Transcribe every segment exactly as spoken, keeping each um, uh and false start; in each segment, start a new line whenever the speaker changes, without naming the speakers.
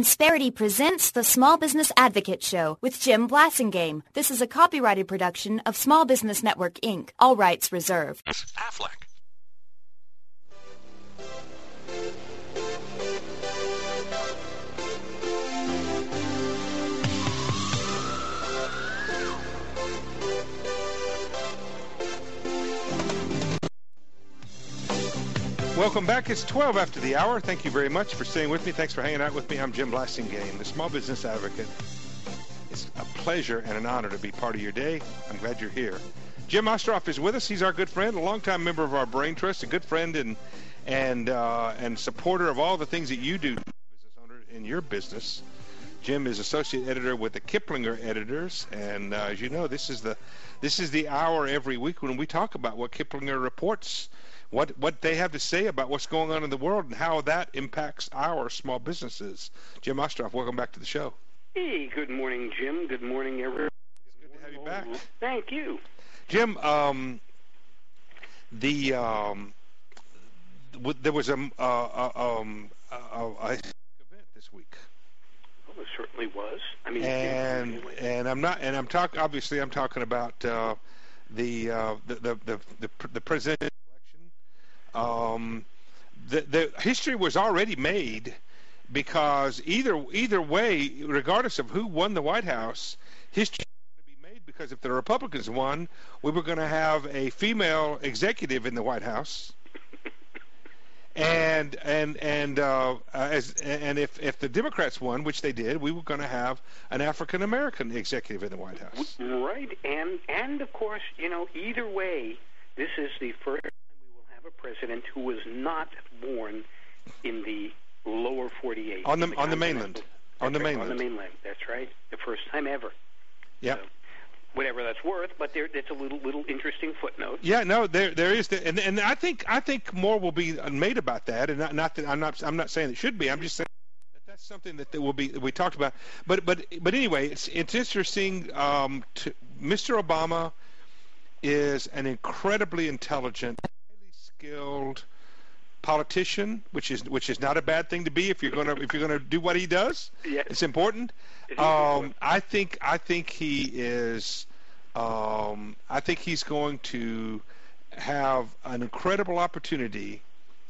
Insperity presents the Small Business Advocate Show with Jim Blasingame. This is a copyrighted production of Small Business Network, Incorporated. All rights reserved.
Affleck.
Welcome back. It's twelve after the hour. Thank you very much for staying with me. Thanks for hanging out with me. I'm Jim Blasingame, the Small Business Advocate. It's a pleasure and an honor to be part of your day. I'm glad you're here. Jim Ostroff is with us. He's our good friend, a longtime member of our Brain Trust, a good friend and and uh, and supporter of all the things that you do, business owner, in your business. Jim is associate editor with the Kiplinger Editors, and uh, as you know, this is the this is the hour every week when we talk about what Kiplinger reports. What what they have to say about what's going on in the world and how that impacts our small businesses. Jim Ostroff, welcome back to the show.
Hey, good morning, Jim. Good morning, everyone.
It's good to have you back.
Thank you.
Jim, um, the um, w- there was a, uh, uh, um, a, a event this week.
Well, it certainly was. I mean,
and
anyway.
and I'm not, and I'm talking. Obviously, I'm talking about uh, the, uh, the the the the the presidential. Um, the, the history was already made because either either way, regardless of who won the White House, history was going to be made because if the Republicans won, we were going to have a female executive in the White House, and and and uh, as and if if the Democrats won, which they did, we were going to have an African American executive in the White House.
Right, and and of course, you know, either way, this is the first a president who was not born in the lower forty-eight
on the,
the
on the mainland on the
right,
mainland
on the mainland. That's right, the first time ever.
Yeah.
So, whatever that's worth, but there it's a little little interesting footnote.
Yeah, no, there there is, the, and and I think I think more will be made about that, and not, not that I'm not I'm not saying it should be. I'm just saying that that's something that, that will be we talked about. But but but anyway, it's it's interesting. Um, to, Mister Obama is an incredibly intelligent, skilled politician, which is which is not a bad thing to be if you're gonna if you're gonna do what he does.
Yes.
It's important.
It is
um,
important.
I think I think he is. Um, I think he's going to have an incredible opportunity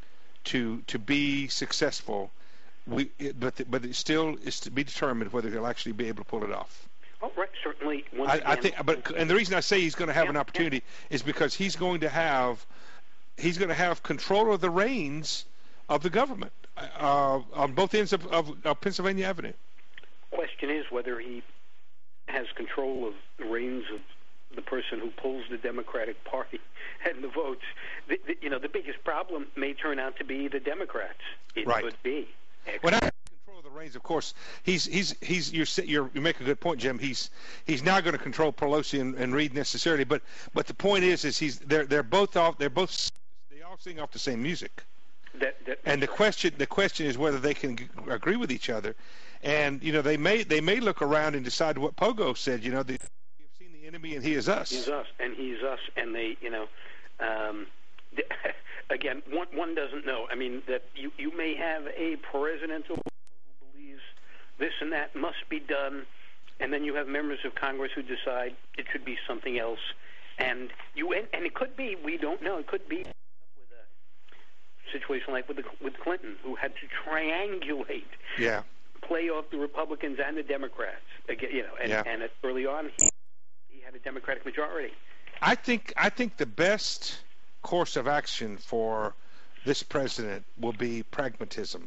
to to be successful. We but the, but it still is to be determined whether he'll actually be able to pull it off.
Oh, right, certainly. Once
I,
again,
I think, but and the reason I say he's going to have
yeah,
an opportunity
yeah.
is because he's going to have. He's going to have control of the reins of the government uh, on both ends of, of, of Pennsylvania Avenue.
Question is whether he has control of the reins of the person who pulls the Democratic Party and the votes. The, the, you know, the biggest problem may turn out to be the Democrats. It
right.
could be.
When I control of the reins, of course, he's he's he's you're, you're, you make a good point, Jim. He's he's not going to control Pelosi and, and Reid necessarily, but but the point is is he's they're they're both off they're both. all sing off the same music,
that, that,
and the question the question is whether they can g- agree with each other, and you know they may they may look around and decide what Pogo said. You know, the, we have seen the enemy, and he is us.
He's us, and he's us, and they, you know, um, again, one one doesn't know. I mean, that you you may have a president who believes this and that must be done, and then you have members of Congress who decide it should be something else, and you and, and it could be we don't know. It could be. Situation like with the, with Clinton, who had to triangulate,
yeah,
play off the Republicans and the Democrats. Again, you know, and,
yeah.
and at, early on, he, he had a Democratic majority.
I think I think the best course of action for this president will be pragmatism,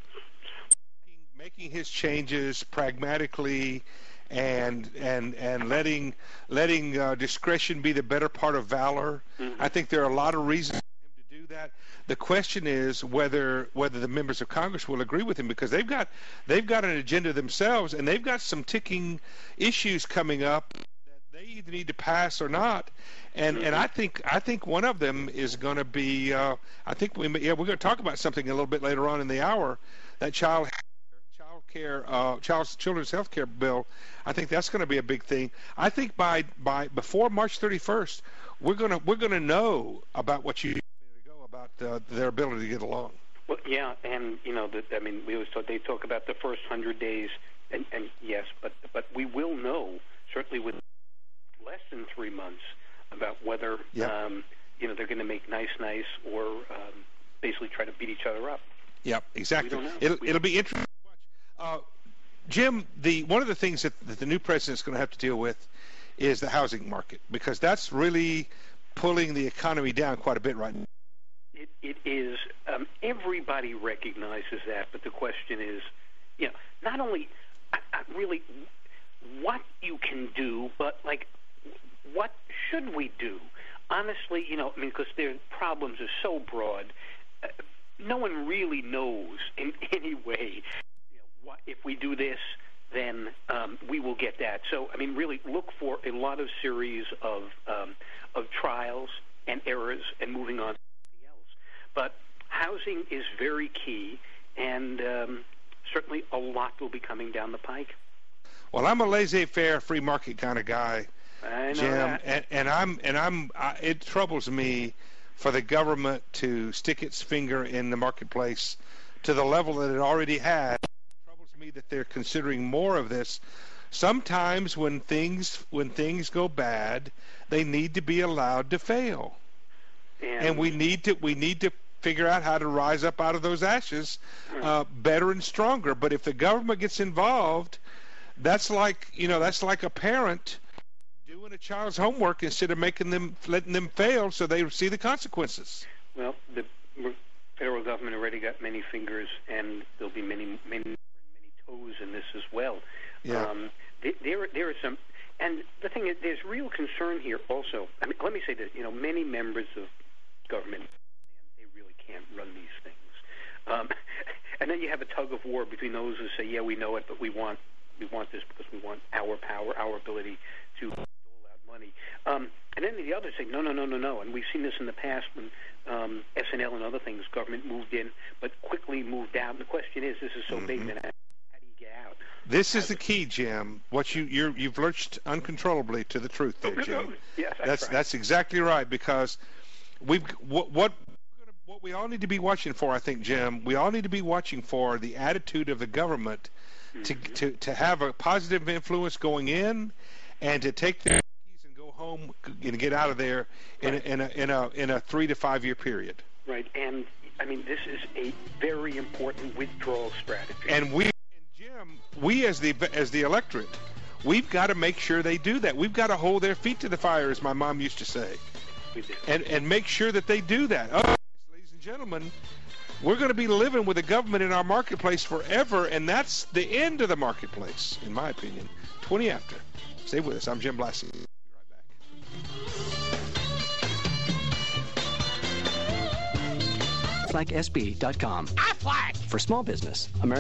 making his changes pragmatically, and and and letting letting uh, discretion be the better part of valor. Mm-hmm. I think there are a lot of reasons for him to do that. The question is whether whether the members of Congress will agree with him, because they've got they've got an agenda themselves, and they've got some ticking issues coming up that they either need to pass or not. And mm-hmm. and I think I think one of them is going to be uh, I think we yeah we're going to talk about something a little bit later on in the hour, that child child care uh, child children's health care bill. I think that's going to be a big thing. I think by by before March thirty-first, we're gonna we're gonna know about what you. About uh, their ability to get along.
Well, yeah, and you know, the, I mean, we always talk, they talk about the first hundred days, and, and yes, but but we will know certainly with less than three months about whether
yep.
um, you know they're going to make nice, nice, or um, basically try to beat each other up.
Yep, exactly.
We don't know.
It'll
we
it'll be interesting to watch. Uh, Jim, the one of the things that, that the new president is going to have to deal with is the housing market, because that's really pulling the economy down quite a bit right now.
It, it is. Um, everybody recognizes that, but the question is, you know, not only I, I really what you can do, but like what should we do? Honestly, you know, I mean, because their problems are so broad, uh, no one really knows in any way. You know, what, if we do this, then um, we will get that. So, I mean, really look for a lot of series of um, of trials and errors and moving on. But housing is very key, and um, certainly a lot will be coming down the pike.
Well, I'm a laissez-faire, free market kind of guy,
I know
Jim,
that.
and, and I'm and I'm. I, it troubles me for the government to stick its finger in the marketplace to the level that it already had. It troubles me that they're considering more of this. Sometimes, when things when things go bad, they need to be allowed to fail.
And,
and we need to we need to figure out how to rise up out of those ashes uh, better and stronger. But if the government gets involved, that's like you know that's like a parent doing a child's homework instead of making them letting them fail so they see the consequences.
Well, the federal government already got many fingers, and there'll be many many many toes in this as well.
Yeah.
Um, there there are some, and the thing is, there's real concern here also. I mean, let me say that you know many members of government, they really can't run these things. Um, and then you have a tug of war between those who say, yeah, we know it, but we want we want this because we want our power, our ability to dole out money. Um, and then the others say, no, no, no, no, no. And we've seen this in the past when um, S N L and other things, government moved in, but quickly moved out. And the question is, this is so mm-hmm. big, then how do you get out?
This is the key, Jim. What you you're, you've lurched uncontrollably to the truth there, Jim.
Yes, that's
that's,
right.
that's exactly right, because we've what what what we all need to be watching for, I think, Jim. We all need to be watching for the attitude of the government to
Mm-hmm.
to to have a positive influence going in, and to take their keys and go home and get out of there in
Right.
a, in a in a in a three to five year period.
Right, and I mean this is a very important withdrawal strategy.
And we, and Jim, we as the as the electorate, we've got to make sure they do that. We've got to hold their feet to the fire, as my mom used to say.
We do.
And and make sure that they do that. Oh, ladies and gentlemen, we're going to be living with the government in our marketplace forever, and that's the end of the marketplace, in my opinion. twenty after. Stay with us. I'm Jim Blassie. We'll be right back.
like S B dot com.
Aflac!
For small business, America.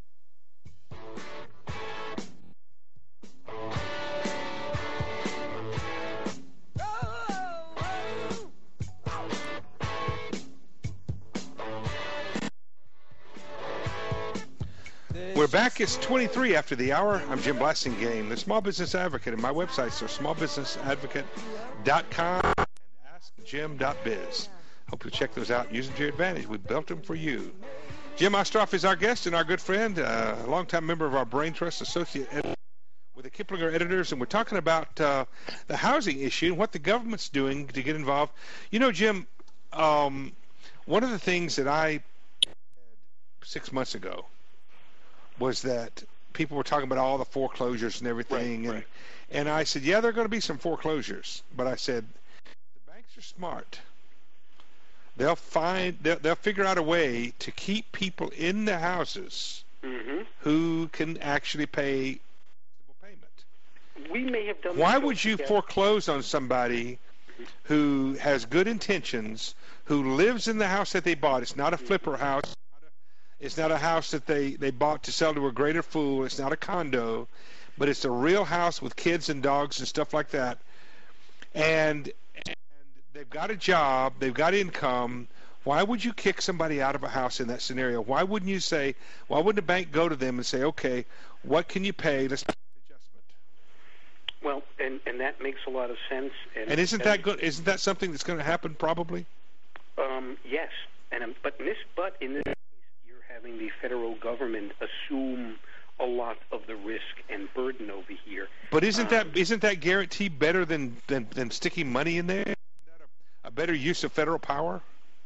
We're back. It's twenty-three after the hour. I'm Jim Blasingame, the Small Business Advocate, and my websites are small business advocate dot com and ask jim dot biz. Hope you'll check those out and use them to your advantage. We built them for you. Jim Ostroff is our guest and our good friend, uh, a longtime member of our Brain Trust associate editor with the Kiplinger editors, and we're talking about uh, the housing issue and what the government's doing to get involved. You know, Jim, um, one of the things that I said six months ago was that people were talking about all the foreclosures and everything,
Right,
and
right.
and I said, yeah, there are going to be some foreclosures, but I said the banks are smart. They'll find they'll, they'll figure out a way to keep people in the houses
Mm-hmm.
who can actually pay payment.
We may have done.
Why
this
would you
together.
foreclose on somebody who has good intentions, who lives in the house that they bought? It's not a flipper house. It's not a house that they, they bought to sell to a greater fool. It's not a condo, but it's a real house with kids and dogs and stuff like that. And, and they've got a job. They've got income. Why would you kick somebody out of a house in that scenario? Why wouldn't you say, why wouldn't a bank go to them and say, okay, what can you pay? Let's make an adjustment.
Well, and, and that makes a lot of sense. And,
And isn't that good? Isn't that something that's going to happen probably?
Um, yes, and um, but in this but in this having the federal government assume a lot of the risk and burden over here.
But isn't
Um,
that isn't that guarantee better than, than, than sticking money in there? Isn't that a, a better use of federal power?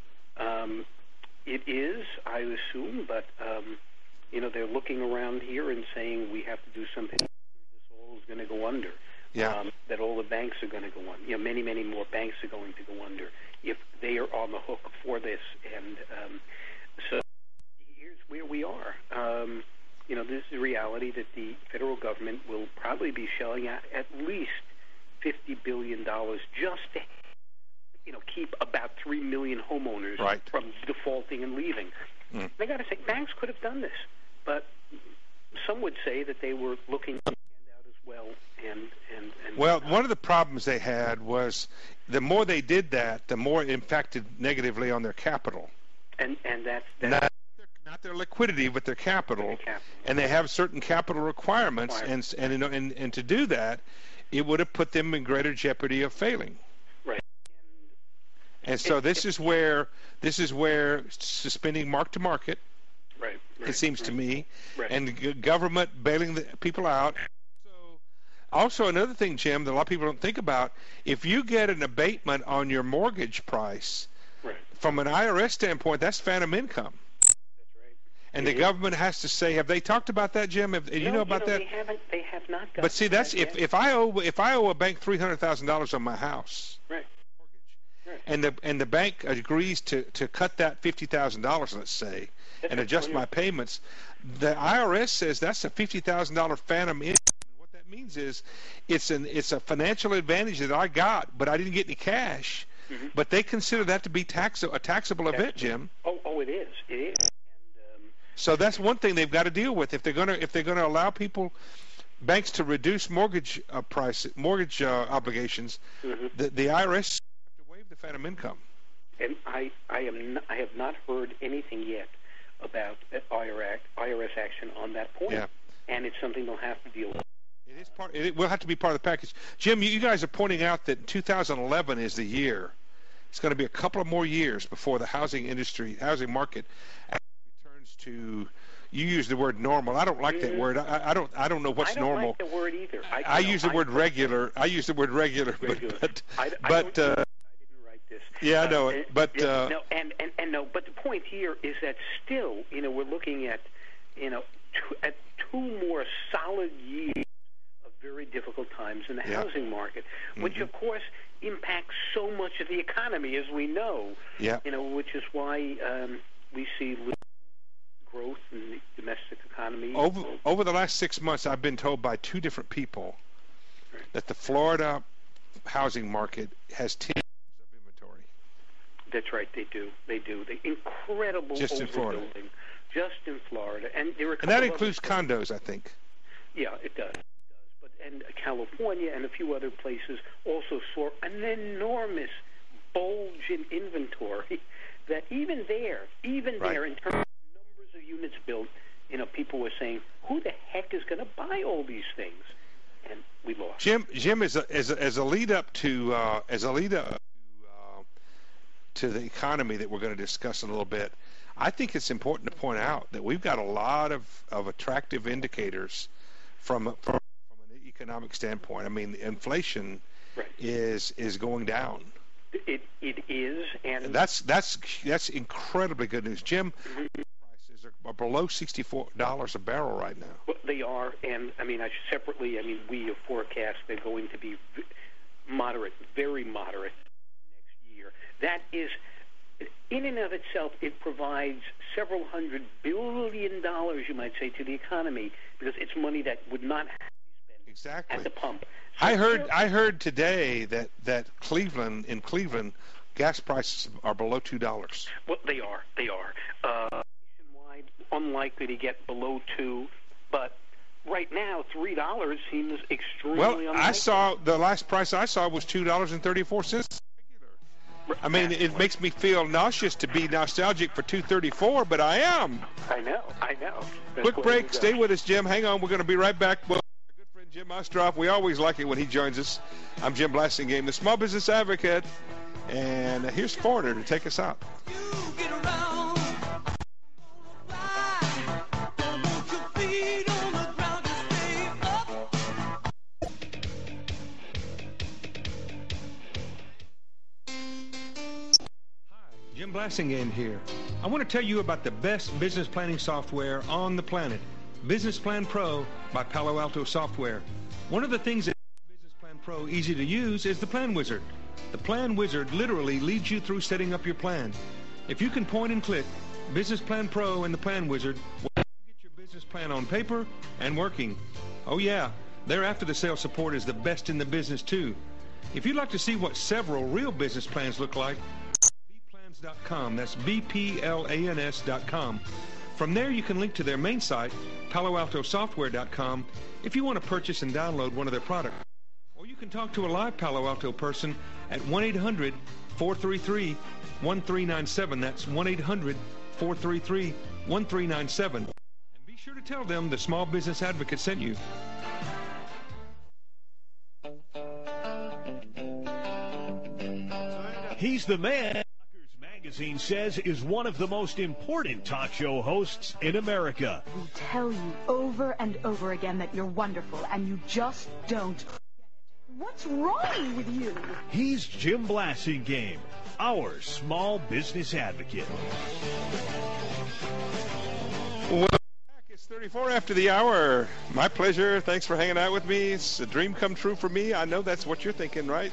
Um, it is, I assume, but um, you know, they're looking around here and saying we have to do something. This all is going to go under.
Yeah.
Um, that all the banks are going to go under. You know, many, many more banks are going to go under if they are on the hook for this. And um, so here's where we are. Um, you know, this is a reality that the federal government will probably be shelling out at least fifty billion dollars just to, you know, keep about three million homeowners
right.
from defaulting and leaving.
Mm.
They got to say, banks could have done this, but some would say that they were looking to hand out as well. And, and, and
Well, one of the problems they had was the more they did that, the more it impacted negatively on their capital.
and and that's, that's
Not, not their liquidity, but their capital.
Their capital.
And they have certain capital requirements,
Requirements.
and and, and and to do that, it would have put them in greater jeopardy of failing.
right.
And so
It-
this
it-
is where this is where suspending mark to market,
Right. right
it seems
right,
to me,
Right.
and g- government bailing the people out. So, also another thing, Jim, that a lot of people don't think about: if you get an abatement on your mortgage price,
right.
from an I R S standpoint, that's phantom income.
That's right.
And
It
the
is.
government has to say, have they talked about that, Jim? Have, do you
No,
know about
you know,
that?
They haven't. They have not.
But
gotten
see,
to
that's
that
if,
yet.
if I owe if I owe a bank three hundred thousand dollars on my house,
Right. Right.
and the and the bank agrees to, to cut that fifty thousand dollars, let's say,
That's
and
a
adjust
brilliant-
my payments, the I R S says that's a fifty thousand dollar phantom income. And what that means is, it's an it's a financial advantage that I got, but I didn't get any cash.
Mm-hmm.
But they consider that to be tax a taxable event, Jim.
Oh, oh, it is. It is. And, um,
So that's one thing they've got to deal with if they're gonna if they're gonna allow people, banks to reduce mortgage uh, price mortgage uh, obligations.
Mm-hmm.
The the I R S have to waive the phantom income.
and I, I am, not, I have not heard anything yet about I R S action on that point.
Yeah.
And it's something they'll have to deal with.
It is part. It will have to be part of the package. Jim, you, you guys are pointing out that two thousand eleven is the year. It's going to be a couple of more years before the housing industry, housing market, actually returns to. You use the word normal. I don't like that word. I, I don't. I don't know what's
I don't
normal.
like the word either. I,
I
you know,
use the
I-
word regular. I use the word regular,
Regular.
but but,
I, I
but
don't-
uh,
I didn't write this.
yeah, I know
Uh,
it. But
yeah,
uh,
no, and, and and no. But the point here is that still, you know, we're looking at, you know, two, at two more solid years of very difficult times in the
Yeah.
housing market, which
Mhm.
of course impacts so much of the economy, as we know.
yeah,
You know, which is why um, we see little growth in the domestic economy.
over over the last six months, I've been told by two different people that the Florida housing market has ten years of inventory.
That's right, they do. They do. The incredible
Just in Florida.
overbuilding, just in Florida, and there are a
And
couple
that
of
includes
other
condos, I think.
Yeah, it does. It does. But and California and a few other places also saw an enormous bulge in inventory. That even there, even
Right.
there, in terms of numbers of units built, you know, people were saying, "Who the heck is going to buy all these things?" And we lost.
Jim, Jim, as a as a, as a lead up to uh, as a lead up to, uh, to the economy that we're going to discuss in a little bit, I think it's important to point out that we've got a lot of, of attractive indicators from from, from an economic standpoint. I mean, inflation
Right.
is is going down.
It it is, and
And that's that's that's incredibly good news. Jim, prices are below sixty-four dollars a barrel right now.
Well, they are, and I mean, I separately, I mean, we have forecast they're going to be v- moderate, very moderate next year. That is, in and of itself, it provides several hundred billion dollars, you might say, to the economy because it's money that would not have to be spent
Exactly.
at the pump. So
I heard
there-
I heard today that, that Cleveland in Cleveland gas prices are below two dollars.
Well, they are. They are. Uh, nationwide, unlikely to get below two, but right now, three dollars seems extremely
Well,
unlikely.
I saw the last price I saw was two dollars and thirty four cents. I mean, it makes me feel nauseous to be nostalgic for two thirty four, but I am.
I know. I know. That's
Quick
what
break.
it
Stay
does.
with us, Jim. Hang on. We're going to be right back. Well, our good friend Jim Ostroff. We always like it when he joins us. I'm Jim Blasingame, the Small Business Advocate, and here's Foreigner to take us out.
You get around. Blassingame here. I want to tell you about the best business planning software on the planet, Business Plan Pro by Palo Alto Software. One of the things that makes Business Plan Pro easy to use is the Plan Wizard. The Plan Wizard literally leads you through setting up your plan. If you can point and click Business Plan Pro and the Plan Wizard, well, you get your business plan on paper and working. Oh yeah, their after-the-sale support is the best in the business too. If you'd like to see what several real business plans look like, b plans dot com. That's B P L A N S dot com. From there, you can link to their main site, palo alto software dot com, if you want to purchase and download one of their products. Or you can talk to a live Palo Alto person at one eight hundred, four three three, one three nine seven. That's one eight hundred, four three three, one three nine seven. And be sure to tell them the Small Business Advocate sent you.
He's the man Rockers Magazine says is one of the most important talk show hosts in America.
We tell you over and over again that you're wonderful, and you just don't get it. What's wrong with you?
He's Jim Blassingame, our small business advocate.
Well, it's thirty-four after the hour. My pleasure. Thanks for hanging out with me. It's a dream come true for me. I know that's what you're thinking, right?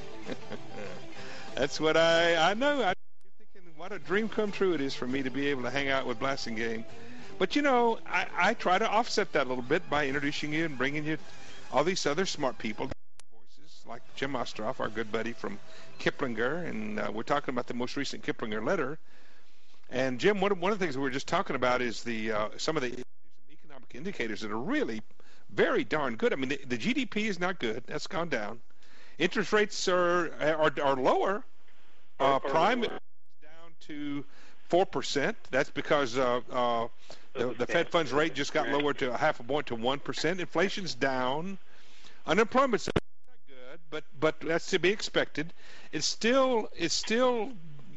That's what I, I know. I, you're thinking what a dream come true it is for me to be able to hang out with Blassingame. But, you know, I, I try to offset that a little bit by introducing you and bringing you all these other smart people, voices like Jim Ostroff, our good buddy from Kiplinger, and uh, we're talking about the most recent Kiplinger letter. And, Jim, one of, one of the things we were just talking about is the uh, some of the economic indicators that are really very darn good. I mean, the, the G D P is not good. That's gone down. Interest rates are are, are lower. Uh, prime is down to four percent. That's because uh, uh, the, the Fed funds rate just got lowered to a half a point to one percent. Inflation's down. Unemployment's not good, but but that's to be expected. It's still it's still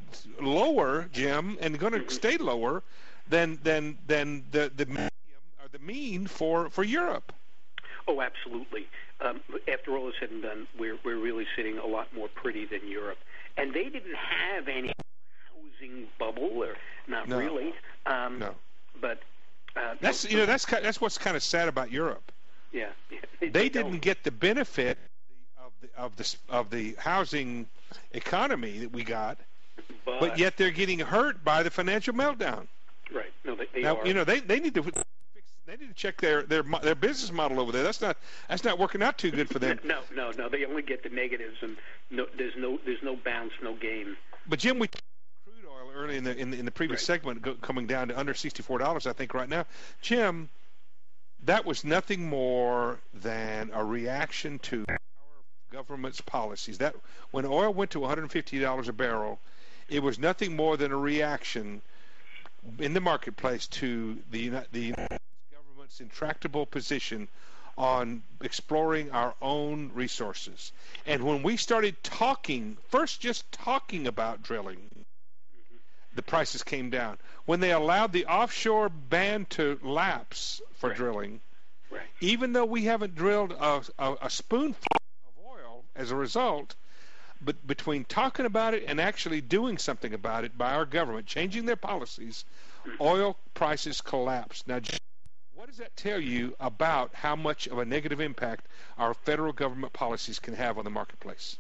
lower, Jim, and going to stay lower than than than the the medium or the mean for for Europe.
Oh, absolutely. Um, after all is said and done, we're we're really sitting a lot more pretty than Europe, and they didn't have any housing bubble, or not
no.
really. Um,
no,
but uh,
that's
no,
you know that's that's what's kind of sad about Europe.
Yeah,
they,
they
didn't
don't.
get the benefit of the of the of the housing economy that we got,
but,
but yet they're getting hurt by the financial meltdown.
Right. No, they, they
now
are.
you know they, they need to. They need to check their, their their business model over there. That's not that's not working out too good for them.
no, no, no. They only get the negatives, and no, there's no there's no bounce, no gain.
But Jim, we crude oil early in the in the, in the previous right. segment go, coming down to under sixty-four dollars, I think, right now. Jim, that was nothing more than a reaction to our government's policies. That when oil went to one hundred fifty dollars a barrel, it was nothing more than a reaction in the marketplace to the the intractable position on exploring our own resources. And when we started talking, first just talking about drilling, mm-hmm. the prices came down. When they allowed the offshore ban to lapse for
right.
drilling,
right.
even though we haven't drilled a, a, a spoonful of oil as a result, but between talking about it and actually doing something about it by our government, changing their policies, mm-hmm. oil prices collapsed. Now, what does that tell you about how much of a negative impact our federal government policies can have on the marketplace?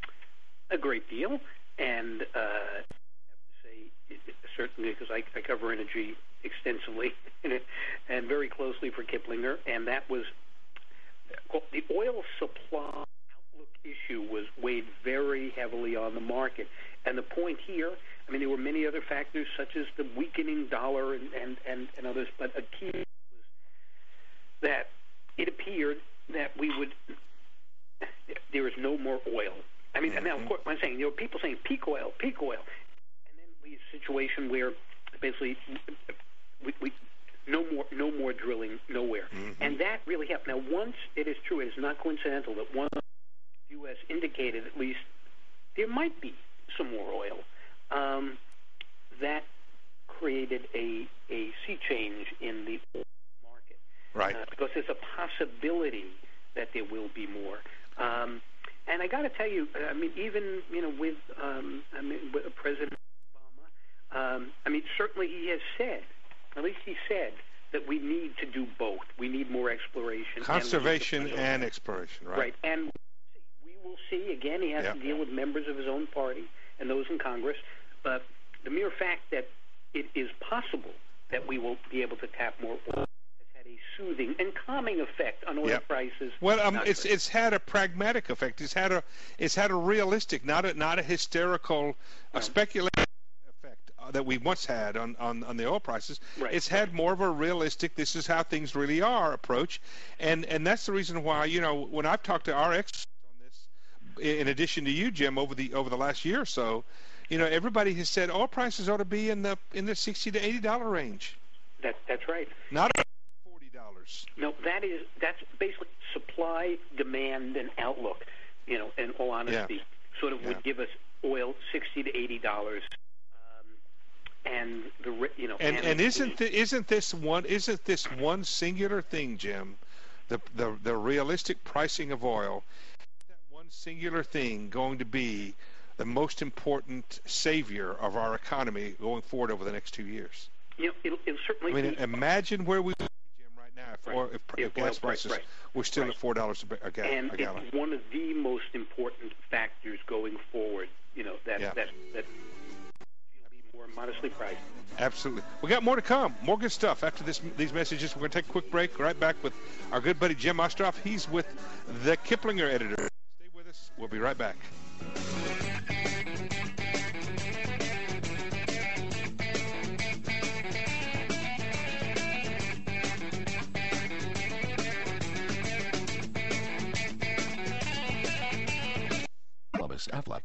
A great deal, and uh, I have to say, certainly because I, I cover energy extensively and very closely for Kiplinger, and that was well, the oil supply outlook issue was weighed very heavily on the market. And the point here, I mean, there were many other factors such as the weakening dollar and, and, and, and others, but a key that it appeared that we would, there is no more oil. I mean, mm-hmm. now, of course, I'm saying, there were people saying peak oil, peak oil. And then we had a situation where basically we, we no more no more drilling nowhere. Mm-hmm. And that really happened. Now, once it is true, it is not coincidental that once the U S indicated at least there might be some more oil, um, that created a, a sea change in the oil.
Right.
Uh, because there's a possibility that there will be more. Um, and I got to tell you, I mean, even you know, with, um, I mean, with President Um, I mean, certainly he has said, at least he said, that we need to do both. We need more exploration.
Conservation and, and exploration, right?
Right. And we will see. Again, he has
yeah.
to deal with members of his own party and those in Congress. But the mere fact that it is possible that we will be able to tap more oil has had a soothing and calming effect on oil
yep.
prices.
Well, um, it's it's had a pragmatic effect. It's had a it's had a realistic, not a not a hysterical,
no.
a speculative effect uh, that we once had on, on, on the oil prices.
Right.
It's had more of a realistic, this is how things really are approach, and and that's the reason why, you know, when I've talked to our experts on this, in addition to you, Jim, over the over the last year or so, you know, everybody has said oil prices ought to be in the in the sixty to eighty dollar range.
That that's right.
Not forty dollars.
No, that is that's basically supply, demand, and outlook. You know, in all honesty,
yeah.
sort of
yeah.
would give us oil sixty to eighty dollars. Um, and the you know,
and
and,
and isn't the, isn't this one isn't this one singular thing, Jim, the the the realistic pricing of oil, that one singular thing going to be the most important savior of our economy going forward over the next two years?
You know, it'll, it'll certainly.
I mean,
be,
imagine where we would be, Jim, right now if,
right.
or, if,
if
if gas
oil,
prices
right, right.
were still
right.
at four dollars a, ga-
and
a gallon.
it's one of the most important factors going forward. You know that
yeah.
that that will be more modestly priced.
Absolutely. We got more to come. More good stuff after this. These messages. We're going to take a quick break. Right back with our good buddy Jim Ostroff. He's with the Kiplinger editor. Stay with us. We'll be right back.
Affleck.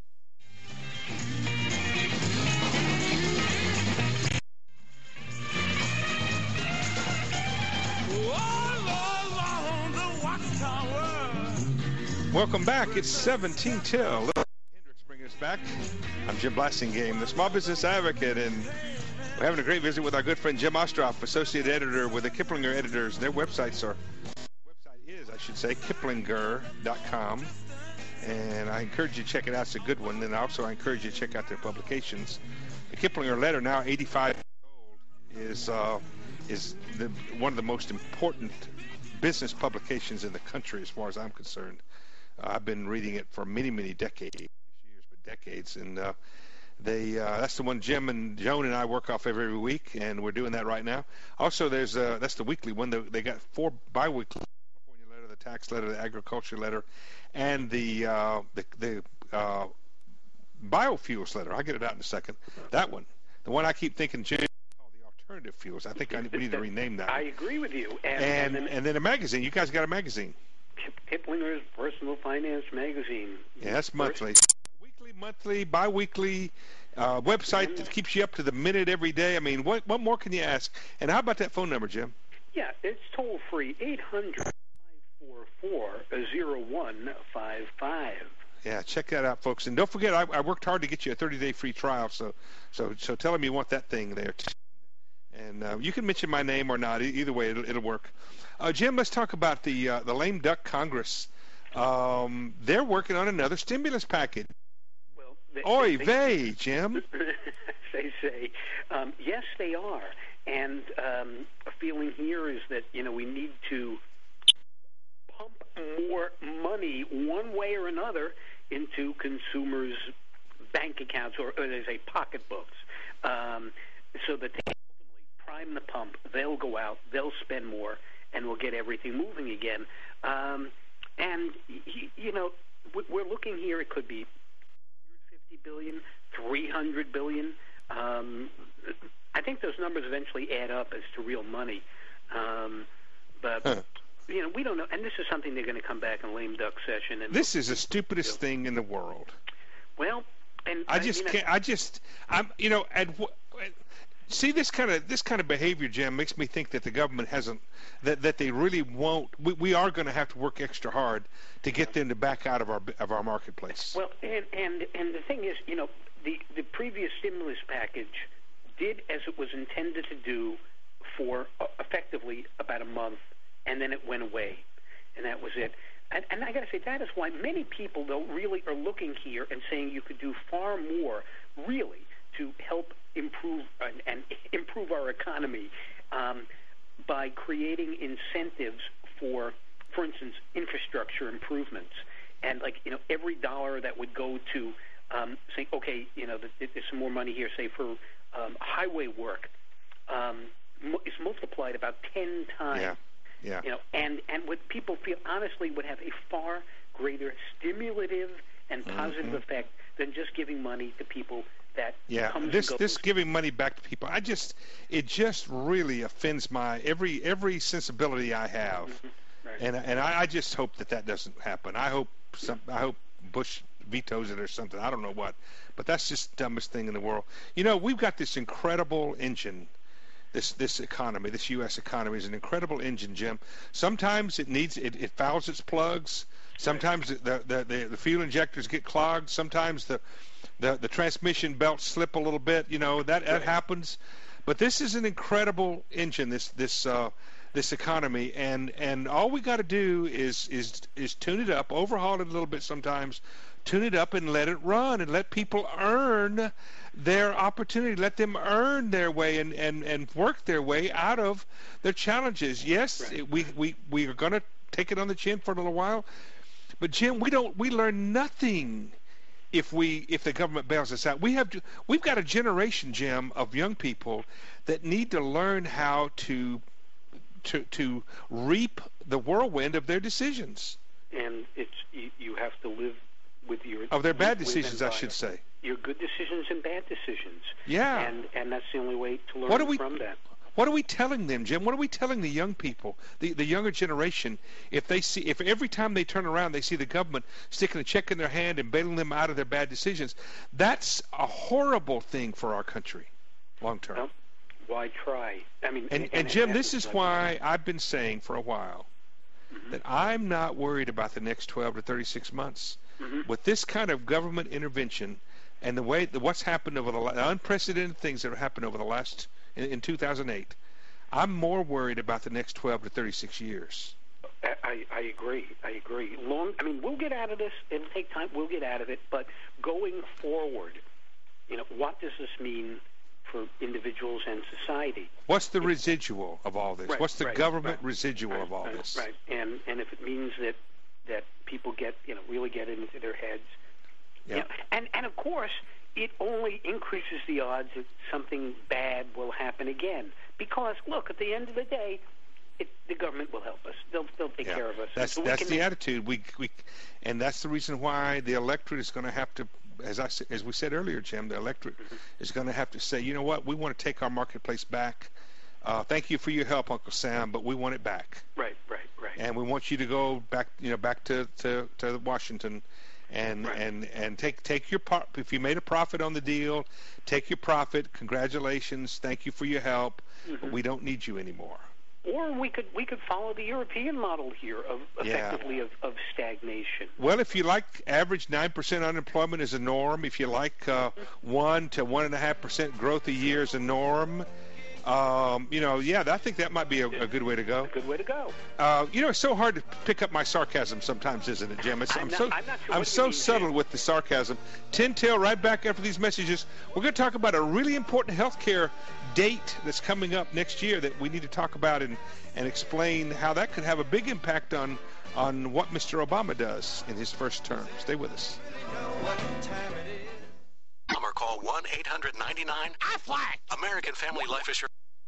Welcome back. It's seventeen till. Hendricks bringing us back. I'm Jim Blasingame, the Small Business Advocate, and we're having a great visit with our good friend Jim Ostroff, Associate Editor with the Kiplinger Editors. Their websites are, website is, I should say, kiplinger dot com. And I encourage you to check it out. It's a good one. And also I encourage you to check out their publications. The Kiplinger Letter, now eighty-five years old, is uh, is the, one of the most important business publications in the country as far as I'm concerned. Uh, I've been reading it for many, many decades, years, but decades. And uh, they uh, that's the one Jim and Joan and I work off every week, and we're doing that right now. Also, there's uh, that's the weekly one. They got four bi-weekly. The tax letter, the agriculture letter, and the uh, the, the uh, biofuels letter. I'll get it out in a second. That one, the one I keep thinking, Jim, called the alternative fuels. I think I, we need to rename that.
I agree with you.
And
and,
and,
and, then,
and then a magazine. You guys got a magazine?
Kiplinger's Personal Finance Magazine.
Yeah, that's monthly, weekly, monthly, bi-weekly. Uh, website that keeps you up to the minute every day. I mean, what what more can you ask? And how about that phone number, Jim?
Yeah, it's toll free, eight hundred. four zero one five five.
Yeah, check that out, folks. And don't forget, I, I worked hard to get you a thirty day free trial, so so so tell them you want that thing there. And uh, you can mention my name or not. Either way, it'll, it'll work. Uh, Jim, let's talk about the uh, the lame duck Congress. Um, they're working on another stimulus package.
Well, they,
Oy
they,
vey, Jim.
They say. Um, yes, they are. And um, a feeling here is that, you know, we need to pump more money one way or another into consumers' bank accounts, or, or they say pocketbooks, um, so that they ultimately prime the pump. They'll go out, they'll spend more, and we'll get everything moving again. Um, and, you know, we're looking here, it could be one hundred fifty billion dollars, three hundred billion dollars. Um, I think those numbers eventually add up as to real money. Um, but... Huh. You know, we don't know, and this is something they're going to come back in lame duck session. And
this is the stupidest thing in the world.
Well, and
I just
I mean,
can't. I just, I'm, you know, and see this kind of this kind of behavior, Jim, makes me think that the government hasn't, that that they really won't. We, we are going to have to work extra hard to get them to back out of our of our marketplace.
Well, and and and the thing is, you know, the the previous stimulus package did as it was intended to do for uh, effectively about a month. And then it went away, and that was it. And, and I got to say, that is why many people, though, really are looking here and saying you could do far more, really, to help improve and, and improve our economy um, by creating incentives for, for instance, infrastructure improvements. And, like, you know, every dollar that would go to, um, say, okay, you know, there's some more money here, say, for um, highway work, um, is multiplied about ten times.
Yeah, yeah.
You know, and, and what people feel, honestly, would have a far greater stimulative and positive mm-hmm. effect than just giving money to people that
yeah.
comes
This
and goes.
this giving money back to people, I just it just really offends my every every sensibility I have,
mm-hmm. right.
and and I, I just hope that that doesn't happen. I hope some I hope Bush vetoes it or something. I don't know what, but that's just the dumbest thing in the world. You know, we've got this incredible engine. This this economy, this U S economy is an incredible engine, Jim. Sometimes it needs it, it fouls its plugs. Sometimes the, the the the fuel injectors get clogged. Sometimes the the the transmission belts slip a little bit. You know that that happens. But this is an incredible engine. This this uh, this economy, and and all we got to do is is is tune it up, overhaul it a little bit sometimes, tune it up and let it run, and let people earn their opportunity, let them earn their way and, and, and work their way out of their challenges. Yes,
right.
it, we, we, we are going to take it on the chin for a little while, but Jim, we don't we learn nothing if we if the government bails us out. We have to, we've got a generation, Jim, of young people that need to learn how to to to reap the whirlwind of their decisions.
And it's you, you have to live with your
of their bad
with
decisions, I should say.
Your good decisions and bad decisions.
Yeah.
And and that's the only way to learn
what are we,
from that.
What are we telling them, Jim? What are we telling the young people, the, the younger generation, if they see, if every time they turn around they see the government sticking a check in their hand and bailing them out of their bad decisions? That's a horrible thing for our country, long term.
Well, why try? I mean,
and, and, and Jim, this is why I've been saying for a while mm-hmm. that I'm not worried about the next twelve to thirty-six months. Mm-hmm. With this kind of government intervention and the way the, what's happened over the, the unprecedented things that have happened over the last in, in two thousand eight, I'm more worried about the next twelve to thirty-six years.
I, I agree. I agree. Long. I mean, we'll get out of this. It'll take time. We'll get out of it. But going forward, you know, what does this mean for individuals and society?
What's the residual of all this?
Right,
What's the
right,
government
right,
residual
right,
of all
right,
this?
Right. And and if it means that that people get, you know, really get it into their heads.
Yeah.
You know, and, and of course, it only increases the odds that something bad will happen again. Because, look, at the end of the day, it, the government will help us. They'll they'll take
yeah.
care of us.
That's
so
that's
can,
the attitude. We we, and that's the reason why the electorate is going to have to, as I as we said earlier, Jim, the electorate mm-hmm. is going to have to say, you know what, we want to take our marketplace back. Uh, thank you for your help, Uncle Sam, but we want it back.
Right, right, right.
And we want you to go back, you know, back to, to, to Washington, and
right.
and and take take your part. If you made a profit on the deal, take your profit. Congratulations. Thank you for your help. Mm-hmm. But we don't need you anymore.
Or we could we could follow the European model here of effectively
yeah.
of, of stagnation.
Well, if you like average nine percent unemployment as a norm, if you like uh, one to one and a half percent growth a year as a norm. Um, you know, yeah, I think that might be a, a good way to go.
A good way to go.
Uh, you know, it's so hard to pick up my sarcasm sometimes, isn't it, Jim? It's,
I'm,
I'm
not,
so
I'm, not sure
I'm so
mean,
subtle
Jim.
with the sarcasm. Tin Tail, right back after these messages. We're going to talk about a really important healthcare date that's coming up next year that we need to talk about and, and explain how that could have a big impact on on what Mister Obama does in his first term. Stay with us.
Or call one eight hundred ninety-nine Aflac. American Family Life Assurance.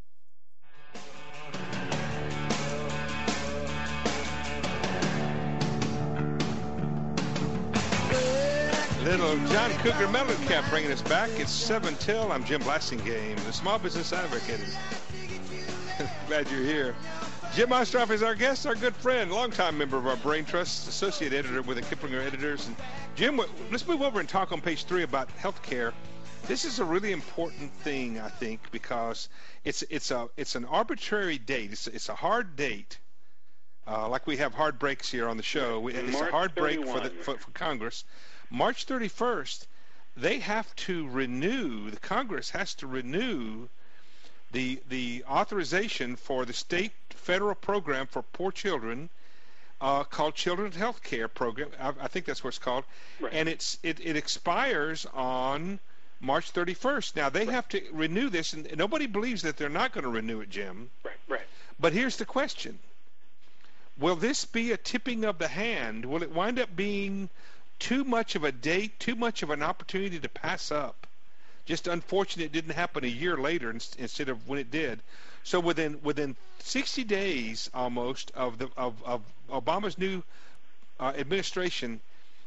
Little John Cougar Mellencamp bringing us back. It's seven till. I'm Jim Blasingame, the Small Business Advocate. Glad you're here. Jim Ostroff is our guest, our good friend, longtime member of our Brain Trust, associate editor with the Kiplinger Editors. And Jim, let's move over and talk on page three about health care. This is a really important thing, I think, because it's it's a it's an arbitrary date. It's it's a hard date, uh, like we have hard breaks here on the show. We, it's
March
a hard break for the
thirty-first.
for, for Congress. March thirty-first, they have to renew. The Congress has to renew the the authorization for the state federal program for poor children, uh, called Children's Health Care Program. I, I think that's what it's called,
right.
and it's it, it expires on March thirty-first. Now, they right. have to renew this, and nobody believes that they're not going to renew it, Jim.
Right, right.
But here's the question. Will this be a tipping of the hand? Will it wind up being too much of a date, too much of an opportunity to pass up? Just unfortunate it didn't happen a year later instead of when it did. So within within sixty days almost of the of, of Obama's new uh, administration,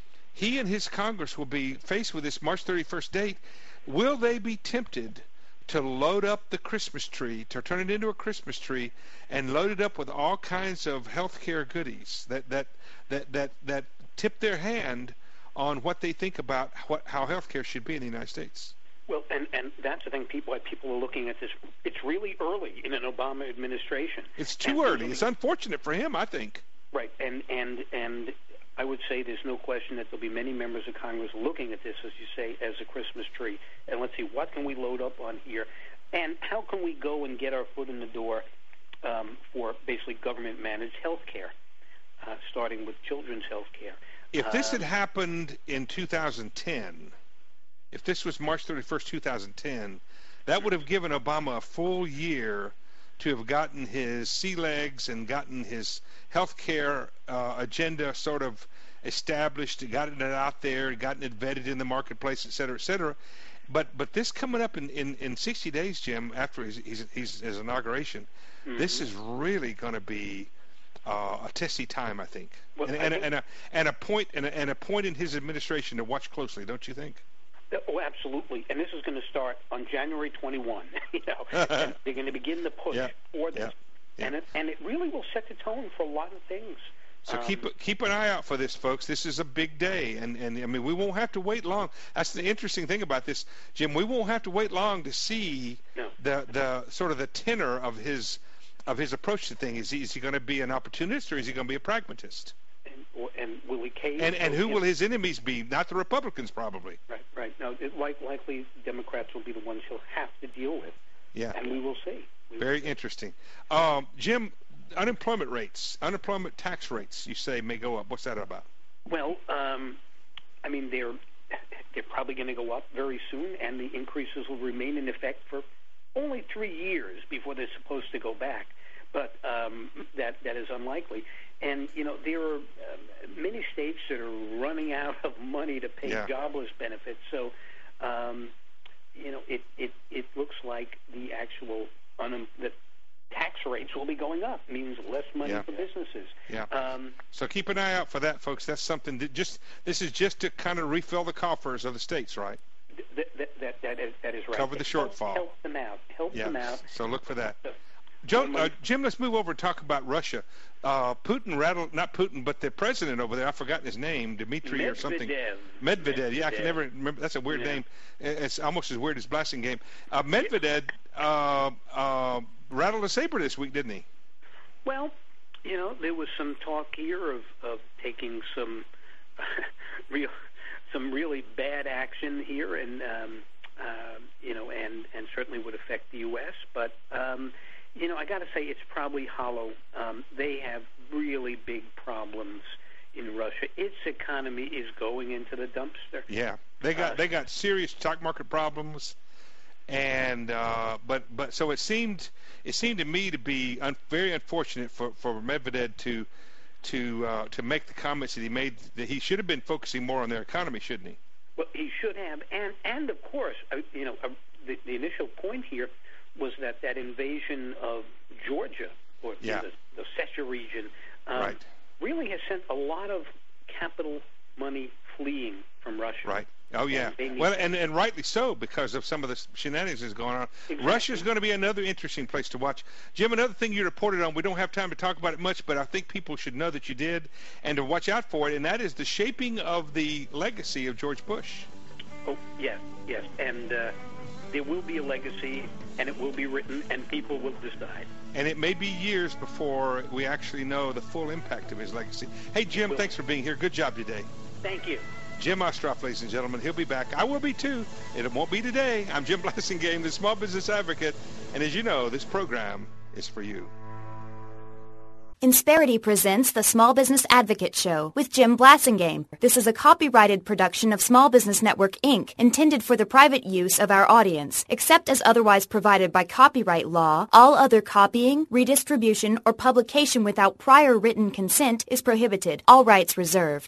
he and his Congress will be faced with this March thirty-first date. Will they be tempted to load up the Christmas tree, to turn it into a Christmas tree, and load it up with all kinds of health care goodies that that that that that tip their hand on what they think about what how health care should be in the United States?
Well, and, and that's the thing. People people are looking at this. It's really early in an Obama administration.
It's too
and
early. It's unfortunate for him, I think.
Right, and and and I would say there's no question that there'll be many members of Congress looking at this, as you say, as a Christmas tree. And let's see, what can we load up on here? And how can we go and get our foot in the door um, for basically government-managed health care, uh, starting with children's health care?
If this
um,
had happened in two thousand ten, if this was March thirty-first, two thousand ten, that would have given Obama a full year to have gotten his sea legs and gotten his health care uh, agenda sort of established, gotten it out there, gotten it vetted in the marketplace, et cetera, et cetera. But but this coming up in, in, in sixty days, Jim, after his, his, his, his inauguration, mm-hmm. this is really going to be uh, a testy time, I think. Well, and, I and, think and, a, and, a point, and, a, and a point in his administration to watch closely, don't you think?
Oh, absolutely. And this is going to start on January twenty-first. You know, and they're going to begin the push
yeah.
for this.
Yeah. Yeah.
And, it, and it really will set the tone for a lot of things.
So
um,
keep keep an eye out for this, folks. This is a big day, and, and I mean we won't have to wait long. That's the interesting thing about this, Jim. We won't have to wait long to see
no.
the the sort of the tenor of his of his approach to things. Is he, is he going to be an opportunist or is he going to be a pragmatist?
And, and will he cave?
And and who will his enemies be? Not the Republicans, probably.
Right, right. No, it, like, likely Democrats will be the ones he'll have to deal with.
Yeah.
And we will see. We will
Very
see.
interesting, um, Jim. Unemployment rates, unemployment tax rates, you say may go up. What's that about?
Well, um, I mean, they're they're probably going to go up very soon, and the increases will remain in effect for only three years before they're supposed to go back. But um, that that is unlikely. And you know, there are uh, many states that are running out of money to pay
yeah.
jobless benefits. So, um, you know, it, it it looks like the actual un that. tax rates will be going up. It means less money
yeah.
for businesses.
Yeah.
Um,
so keep an eye out for that, folks. That's something that just this is just to kind of refill the coffers of the states, right?
Th- th- that that is that is right.
Cover the shortfall.
Help, help them out. Help
yeah.
them out.
So look for that.
So,
Joe, uh, Jim, let's move over and talk about Russia. Uh, Putin rattled, not Putin, but the president over there, I've forgotten his name, Dmitry
Medvedev.
or something.
Medvedev.
Medvedev. Yeah, I can never remember. That's a weird
yeah.
name. It's almost as weird as Blasting Game. Uh, Medvedev uh, uh, rattled a saber this week, didn't he?
Well, you know, there was some talk here of, of taking some real, some really bad action here, and um, uh, you know, and, and certainly would affect the U S. But um, you know, I got to say, it's probably hollow. Um, they have really big problems in Russia. Its economy is going into the dumpster.
Yeah, they got
uh,
they got serious stock market problems, and uh, but but so it seemed it seemed to me to be un, very unfortunate for, for Medvedev to to uh, to make the comments that he made, that he should have been focusing more on their economy, shouldn't he?
Well, he should have, and and of course, uh, you know, uh, the, the initial point here was that that invasion of Georgia, or
yeah.
the, the Sesha region, um,
right.
really has sent a lot of capital money fleeing from Russia.
Right. Oh, yeah. And well, and, and rightly so, because of some of the shenanigans that's going on.
Exactly.
Russia's going to be another interesting place to watch. Jim, another thing you reported on, we don't have time to talk about it much, but I think people should know that you did and to watch out for it, and that is the shaping of the legacy of George Bush.
Oh, yes, yes. And uh, there will be a legacy, and it will be written, and people will decide.
And it may be years before we actually know the full impact of his legacy. Hey, Jim, thanks for being here. Good job today.
Thank you.
Jim Ostroff, ladies and gentlemen. He'll be back. I will be, too. It won't be today. I'm Jim Blasingame, the Small Business Advocate. And as you know, this program is for you.
Insperity presents the Small Business Advocate Show with Jim Blasingame. This is a copyrighted production of Small Business Network, Incorporated, intended for the private use of our audience. Except as otherwise provided by copyright law, all other copying, redistribution, or publication without prior written consent is prohibited. All rights reserved.